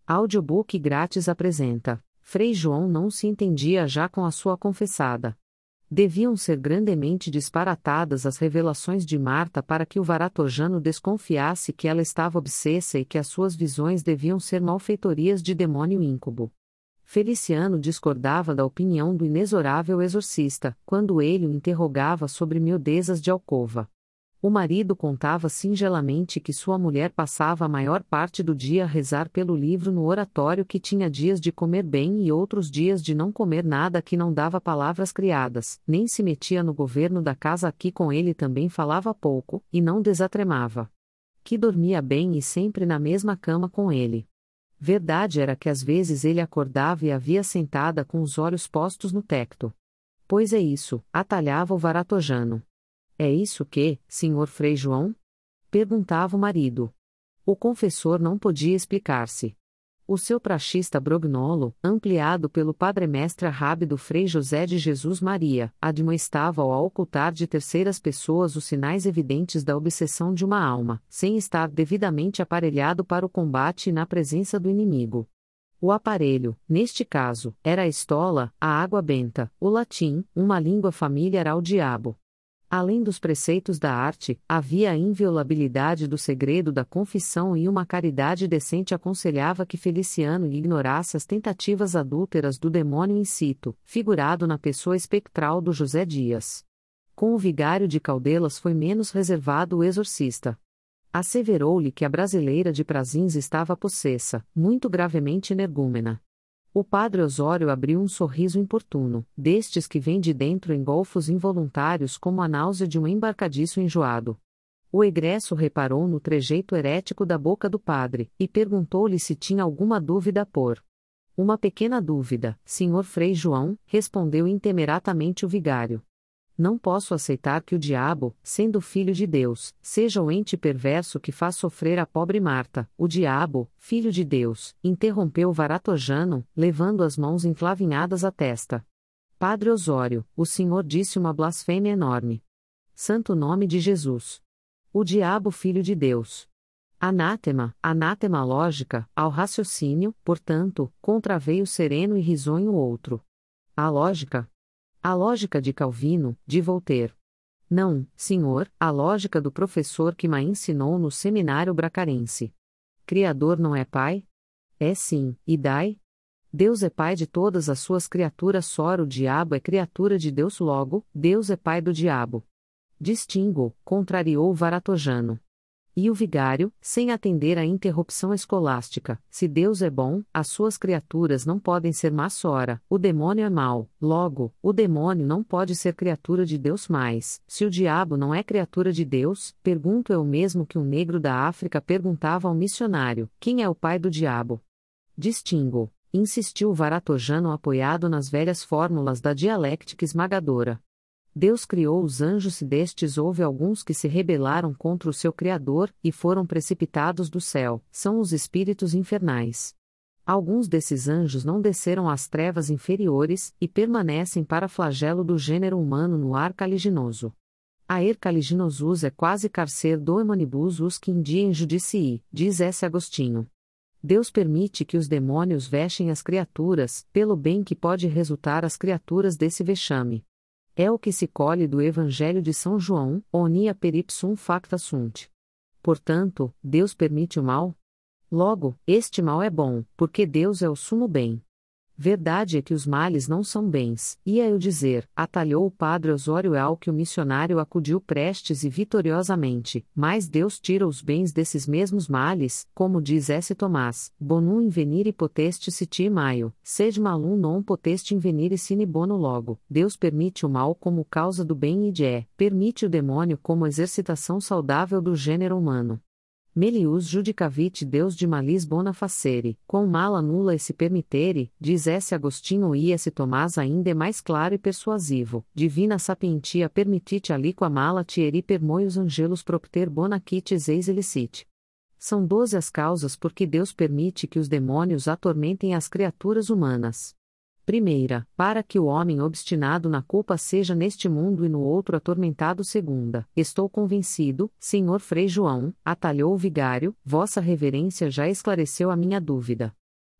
Audiobook grátis apresenta: Frei João não se entendia já com a sua confessada. Deviam ser grandemente disparatadas as revelações de Marta para que o varatojano desconfiasse que ela estava obsessa e que as suas visões deviam ser malfeitorias de demônio íncubo. Feliciano discordava da opinião do inexorável exorcista, quando ele o interrogava sobre miudezas de alcova. O marido contava singelamente que sua mulher passava a maior parte do dia a rezar pelo livro no oratório, que tinha dias de comer bem e outros dias de não comer nada, que não dava palavras criadas, nem se metia no governo da casa, que com ele também falava pouco, e não desatremava. Que dormia bem e sempre na mesma cama com ele. Verdade era que às vezes ele acordava e a via sentada com os olhos postos no tecto. Pois é isso, atalhava o varatojano. É isso que, senhor Frei João? Perguntava o marido. O confessor não podia explicar-se. O seu praxista Brognolo, ampliado pelo padre-mestre rábido Frei José de Jesus Maria, admoestava ao ocultar de terceiras pessoas os sinais evidentes da obsessão de uma alma, sem estar devidamente aparelhado para o combate e na presença do inimigo. O aparelho, neste caso, era a estola, a água benta, o latim, uma língua familiar ao diabo. Além dos preceitos da arte, havia a inviolabilidade do segredo da confissão, e uma caridade decente aconselhava que Feliciano ignorasse as tentativas adúlteras do demônio incito, figurado na pessoa espectral do José Dias. Com o vigário de Caldelas foi menos reservado o exorcista. Asseverou-lhe que a brasileira de Prazins estava possessa, muito gravemente energúmena. O padre Osório abriu um sorriso importuno, destes que vem de dentro em golfos involuntários, como a náusea de um embarcadiço enjoado. O egresso reparou no trejeito herético da boca do padre, e perguntou-lhe se tinha alguma dúvida a pôr. Uma pequena dúvida, senhor Frei João, respondeu intemeratamente o vigário. Não posso aceitar que o diabo, sendo filho de Deus, seja o ente perverso que faz sofrer a pobre Marta. O diabo, filho de Deus, interrompeu o varatojano, levando as mãos enclavinhadas à testa. Padre Osório, o senhor disse uma blasfêmia enorme. Santo nome de Jesus. O diabo, filho de Deus. Anátema, anátema lógica, ao raciocínio, portanto, contraveio sereno e risonho o outro. A lógica? A lógica de Calvino, de Voltaire. Não, senhor, a lógica do professor que me ensinou no seminário bracarense. Criador não é pai? É sim, e dai? Deus é pai de todas as suas criaturas, sora o diabo é criatura de Deus, logo, Deus é pai do diabo. Distingo, contrariou o varatojano. E o vigário, sem atender à interrupção escolástica: se Deus é bom, as suas criaturas não podem ser más, sora, o demônio é mau, logo, o demônio não pode ser criatura de Deus mais. Se o diabo não é criatura de Deus, pergunto eu mesmo que um negro da África perguntava ao missionário: quem é o pai do diabo? Distingo, insistiu o varatojano apoiado nas velhas fórmulas da dialéctica esmagadora. Deus criou os anjos, se destes houve alguns que se rebelaram contra o seu Criador, e foram precipitados do céu, são os espíritos infernais. Alguns desses anjos não desceram às trevas inferiores, e permanecem para flagelo do gênero humano no ar caliginoso. Aer caliginosus é quase carcer do emanibus us que indiem judicii, diz S. Agostinho. Deus permite que os demônios vexem as criaturas, pelo bem que pode resultar às criaturas desse vexame. É o que se colhe do Evangelho de São João: onia peripsum facta sunt. Portanto, Deus permite o mal? Logo, este mal é bom, porque Deus é o sumo bem. Verdade é que os males não são bens, ia eu dizer, atalhou o padre Osório, ao que o missionário acudiu prestes e vitoriosamente, mas Deus tira os bens desses mesmos males, como diz S. Tomás: bonum invenire poteste siti maio, sed malum non poteste invenire sine bono. Logo, Deus permite o mal como causa do bem, e permite o demônio como exercitação saudável do gênero humano. Melius judicavit Deus de malis bona facere, quam mala nulla e se permittere, diz S. Agostinho, e S. Tomás ainda é mais claro e persuasivo: divina sapientia permitite aliqua mala tieri per moius angelos propter bona quites eis elicite. São 12 as causas por que Deus permite que os demônios atormentem as criaturas humanas. Primeira, para que o homem obstinado na culpa seja neste mundo e no outro atormentado. Segunda, estou convencido, senhor Frei João, atalhou o vigário, vossa reverência já esclareceu a minha dúvida.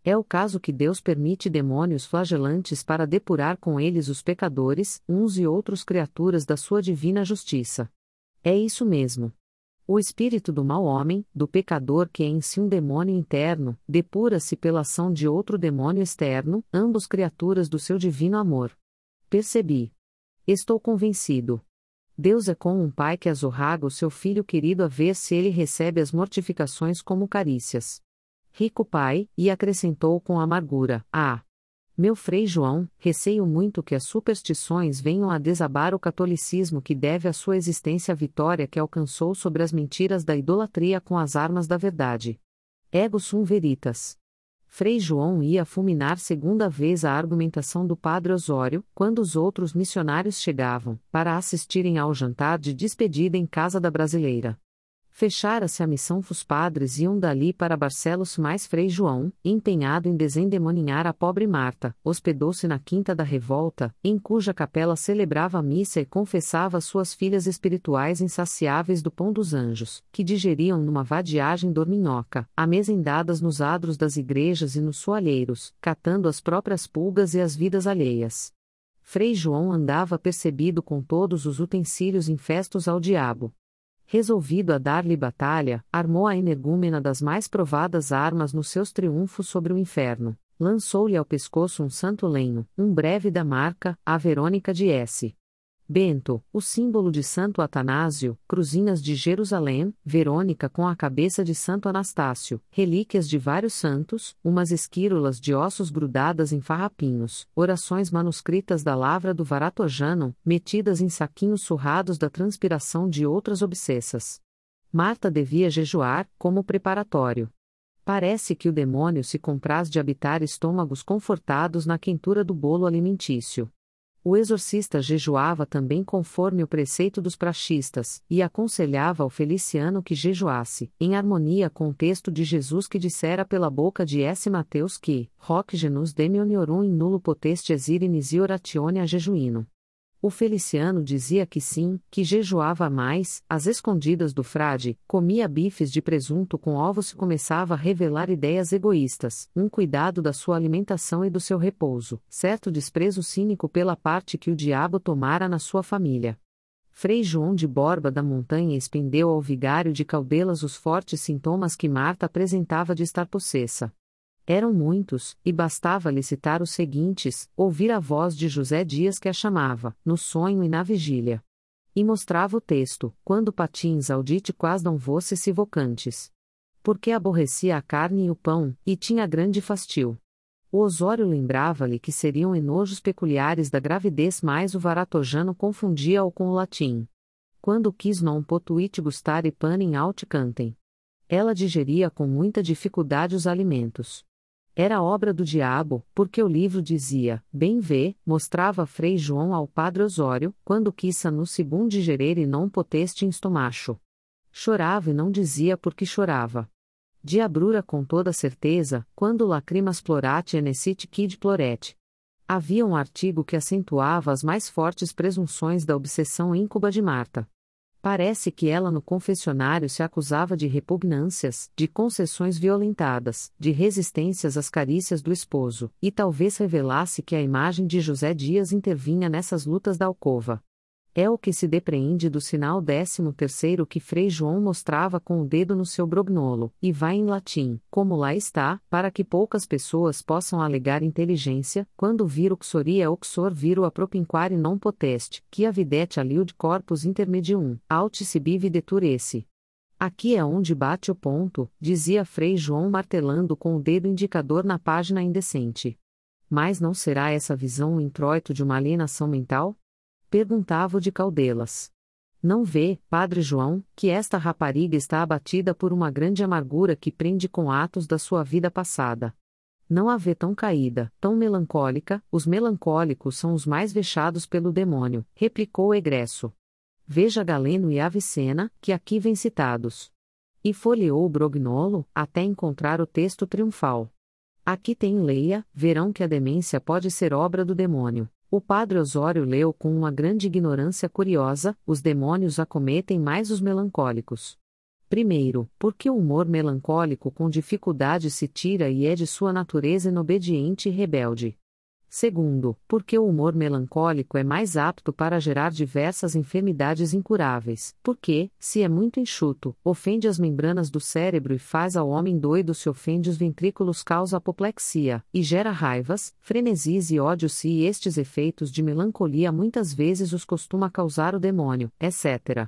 É o caso que Deus permite demônios flagelantes para depurar com eles os pecadores, uns e outros criaturas da sua divina justiça. É isso mesmo. O espírito do mau homem, do pecador que é em si um demônio interno, depura-se pela ação de outro demônio externo, ambos criaturas do seu divino amor. Percebi. Estou convencido. Deus é como um pai que azorraga o seu filho querido a ver se ele recebe as mortificações como carícias. Rico pai, e acrescentou com amargura: Ah! Meu Frei João, receio muito que as superstições venham a desabar o catolicismo que deve à sua existência a vitória que alcançou sobre as mentiras da idolatria com as armas da verdade. Ego sum veritas. Frei João ia fulminar segunda vez a argumentação do padre Osório, quando os outros missionários chegavam, para assistirem ao jantar de despedida em casa da brasileira. Fechara-se a missão. Os padres iam dali para Barcelos, mais Frei João, empenhado em desendemoninhar a pobre Marta, hospedou-se na Quinta da Revolta, em cuja capela celebrava a missa e confessava suas filhas espirituais insaciáveis do pão dos anjos, que digeriam numa vadiagem dorminhoca, amezendadas nos adros das igrejas e nos soalheiros, catando as próprias pulgas e as vidas alheias. Frei João andava percebido com todos os utensílios infestos ao diabo. Resolvido a dar-lhe batalha, armou a energúmena das mais provadas armas nos seus triunfos sobre o inferno, lançou-lhe ao pescoço um santo lenho, um breve da marca, a Verônica de S. Bento, o símbolo de Santo Atanásio, cruzinhas de Jerusalém, Verônica com a cabeça de Santo Anastácio, relíquias de vários santos, umas esquírulas de ossos grudadas em farrapinhos, orações manuscritas da lavra do Varatojano, metidas em saquinhos surrados da transpiração de outras obsessas. Marta devia jejuar, como preparatório. Parece que o demônio se compraz de habitar estômagos confortados na quentura do bolo alimentício. O exorcista jejuava também conforme o preceito dos praxistas, e aconselhava ao Feliciano que jejuasse, em harmonia com o texto de Jesus que dissera pela boca de S. Mateus que, Hoc genus demioniorum in nullo potestes esire nisi oratione a jejuino. O Feliciano dizia que sim, que jejuava mais, às escondidas do frade, comia bifes de presunto com ovos e começava a revelar ideias egoístas, um cuidado da sua alimentação e do seu repouso, certo desprezo cínico pela parte que o diabo tomara na sua família. Frei João de Borba da Montanha expendeu ao vigário de Caldelas os fortes sintomas que Marta apresentava de estar possessa. Eram muitos, e bastava-lhe citar os seguintes: ouvir a voz de José Dias que a chamava, no sonho e na vigília. E mostrava o texto: quando patins audite quas não vosses se vocantes. Porque aborrecia a carne e o pão, e tinha grande fastio. O Osório lembrava-lhe que seriam enojos peculiares da gravidez, mas o Varatojano confundia-o com o latim. Quando quis non potuit gustare panem aut cantem. Ela digeria com muita dificuldade os alimentos. Era obra do diabo, porque o livro dizia, bem vê, mostrava Frei João ao padre Osório, quando quissa no segundo digerer e non poteste in stomacho. Chorava e não dizia por que chorava. Diabrura com toda certeza, quando lacrimas plorate enescit quid ploret. Havia um artigo que acentuava as mais fortes presunções da obsessão íncuba de Marta. Parece que ela no confessionário se acusava de repugnâncias, de concessões violentadas, de resistências às carícias do esposo, e talvez revelasse que a imagem de José Dias intervinha nessas lutas da alcova. É o que se depreende do sinal 13º que Frei João mostrava com o dedo no seu brognolo, e vai em latim, como lá está, para que poucas pessoas possam alegar inteligência, quando vir uxoria uxor viro a propinquare non potest, que avidet aliud corpus intermedium, aut sibi videtur esse. Aqui é onde bate o ponto, dizia Frei João martelando com o dedo indicador na página indecente. Mas não será essa visão o introito de uma alienação mental? Perguntava o de Caldelas. Não vê, Padre João, que esta rapariga está abatida por uma grande amargura que prende com atos da sua vida passada. Não a vê tão caída, tão melancólica, os melancólicos são os mais vexados pelo demônio, replicou o egresso. Veja Galeno e Avicena, que aqui vêm citados. E folheou o brognolo, até encontrar o texto triunfal. Aqui tem leia, verão que a demência pode ser obra do demônio. O padre Osório leu com uma grande ignorância curiosa, os demônios acometem mais os melancólicos. Primeiro, porque o humor melancólico com dificuldade se tira e é de sua natureza inobediente e rebelde. Segundo, porque o humor melancólico é mais apto para gerar diversas enfermidades incuráveis, porque, se é muito enxuto, ofende as membranas do cérebro e faz ao homem doido, se ofende os ventrículos causa apoplexia, e gera raivas, frenesis e ódios se estes efeitos de melancolia muitas vezes os costuma causar o demônio, etc.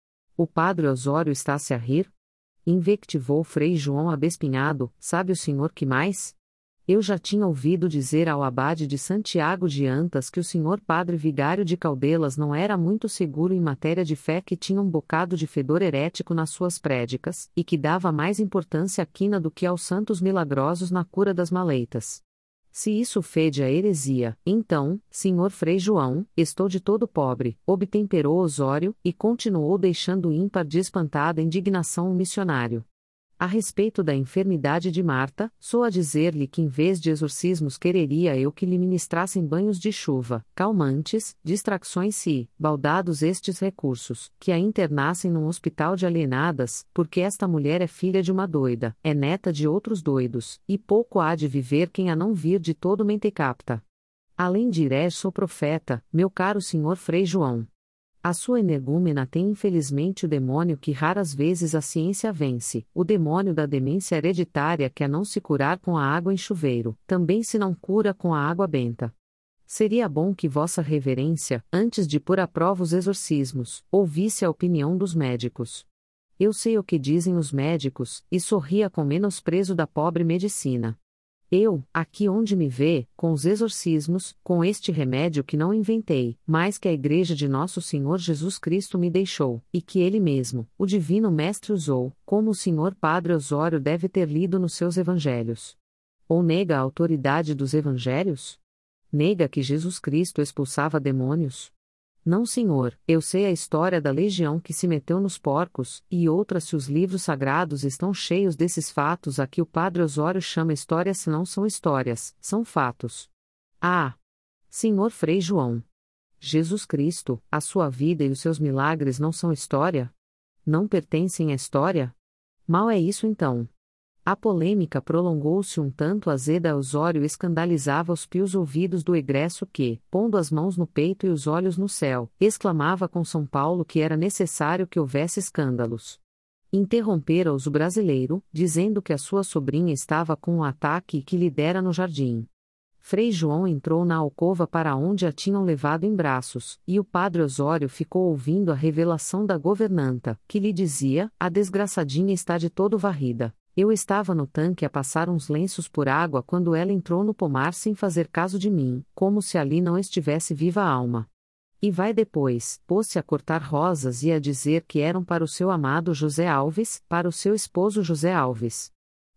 O padre Osório está-se a rir? Invectivou Frei João abespinhado, sabe o senhor que mais? Eu já tinha ouvido dizer ao abade de Santiago de Antas que o senhor padre vigário de Caldelas não era muito seguro em matéria de fé, que tinha um bocado de fedor herético nas suas prédicas, e que dava mais importância à quina do que aos santos milagrosos na cura das maleitas. Se isso fede a heresia, então, senhor Frei João, estou de todo pobre, obtemperou Osório, e continuou deixando ímpar de espantada indignação o missionário. A respeito da enfermidade de Marta, sou a dizer-lhe que em vez de exorcismos quereria eu que lhe ministrassem banhos de chuva, calmantes, distrações e, baldados estes recursos, que a internassem num hospital de alienadas, porque esta mulher é filha de uma doida, é neta de outros doidos, e pouco há de viver quem a não vir de todo mentecapta. Além de ir, sou profeta, meu caro senhor Frei João. A sua energúmena tem infelizmente o demônio que raras vezes a ciência vence, o demônio da demência hereditária, que a não se curar com a água em chuveiro, também se não cura com a água benta. Seria bom que vossa reverência, antes de pôr à prova os exorcismos, ouvisse a opinião dos médicos. Eu sei o que dizem os médicos, e sorria com menosprezo da pobre medicina. Eu, aqui onde me vê, com os exorcismos, com este remédio que não inventei, mas que a Igreja de Nosso Senhor Jesus Cristo me deixou, e que Ele mesmo, o Divino Mestre, usou, como o senhor Padre Osório deve ter lido nos seus evangelhos. Ou nega a autoridade dos evangelhos? Nega que Jesus Cristo expulsava demônios? Não, senhor, eu sei a história da legião que se meteu nos porcos, e outra se os livros sagrados estão cheios desses fatos a que o padre Osório chama histórias, se não são histórias, são fatos. Ah! Senhor Frei João! Jesus Cristo, a sua vida e os seus milagres não são história? Não pertencem à história? Mal é isso então. A polêmica prolongou-se um tanto azeda. Osório escandalizava os pios ouvidos do egresso que, pondo as mãos no peito e os olhos no céu, exclamava com São Paulo que era necessário que houvesse escândalos. Interrompera-os o brasileiro, dizendo que a sua sobrinha estava com um ataque e que lhe dera no jardim. Frei João entrou na alcova para onde a tinham levado em braços, e o padre Osório ficou ouvindo a revelação da governanta, que lhe dizia: a desgraçadinha está de todo varrida. Eu estava no tanque a passar uns lenços por água quando ela entrou no pomar sem fazer caso de mim, como se ali não estivesse viva a alma. E vai depois, pôs-se a cortar rosas e a dizer que eram para o seu amado José Alves, para o seu esposo José Alves.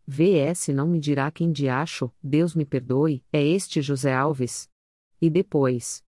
VS não me dirá quem diacho, Deus me perdoe, é este José Alves? E depois,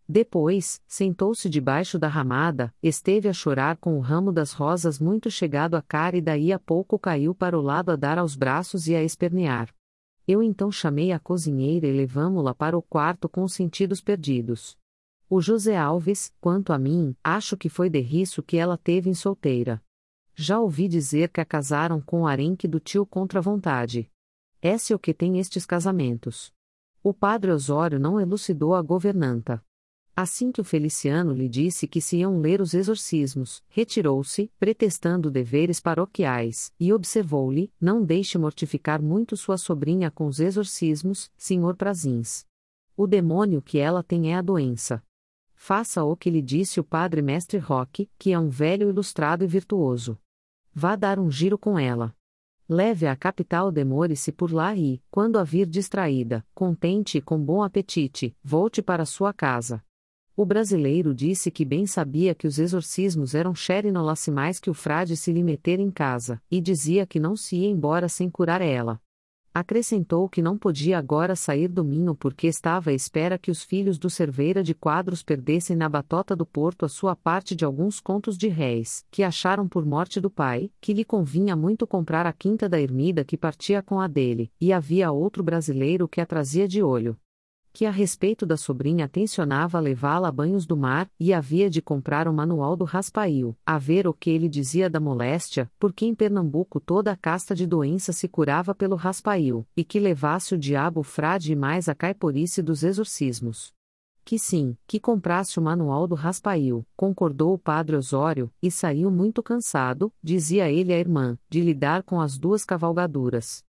sentou-se debaixo da ramada, esteve a chorar com o ramo das rosas muito chegado à cara e daí a pouco caiu para o lado a dar aos braços e a espernear. Eu então chamei a cozinheira e levamo-la para o quarto com os sentidos perdidos. O José Alves, quanto a mim, acho que foi derriço que ela teve em solteira. Já ouvi dizer que a casaram com o arenque do tio contra a vontade. Esse é o que tem estes casamentos. O padre Osório não elucidou a governanta. Assim que o Feliciano lhe disse que se iam ler os exorcismos, retirou-se, pretextando deveres paroquiais, e observou-lhe: não deixe mortificar muito sua sobrinha com os exorcismos, senhor Prazins. O demônio que ela tem é a doença. Faça o que lhe disse o padre mestre Roque, que é um velho ilustrado e virtuoso. Vá dar um giro com ela. Leve-a à capital, demore-se por lá e, quando a vir distraída, contente e com bom apetite, volte para sua casa. O brasileiro disse que bem sabia que os exorcismos eram xerinolassimais que o frade se lhe meter em casa, e dizia que não se ia embora sem curar ela. Acrescentou que não podia agora sair do Minho porque estava à espera que os filhos do Cerveira de Quadros perdessem na batota do Porto a sua parte de alguns contos de réis, que acharam por morte do pai, que lhe convinha muito comprar a quinta da ermida que partia com a dele, e havia outro brasileiro que a trazia de olho. que a respeito da sobrinha tencionava levá-la a banhos do mar, e havia de comprar o manual do raspail, a ver o que ele dizia da moléstia, porque em Pernambuco toda a casta de doença se curava pelo raspail, e que levasse o diabo o frade e mais a caiporice dos exorcismos. Que sim, que comprasse o manual do raspail, concordou o padre Osório, e saiu muito cansado, dizia ele à irmã, de lidar com as duas cavalgaduras.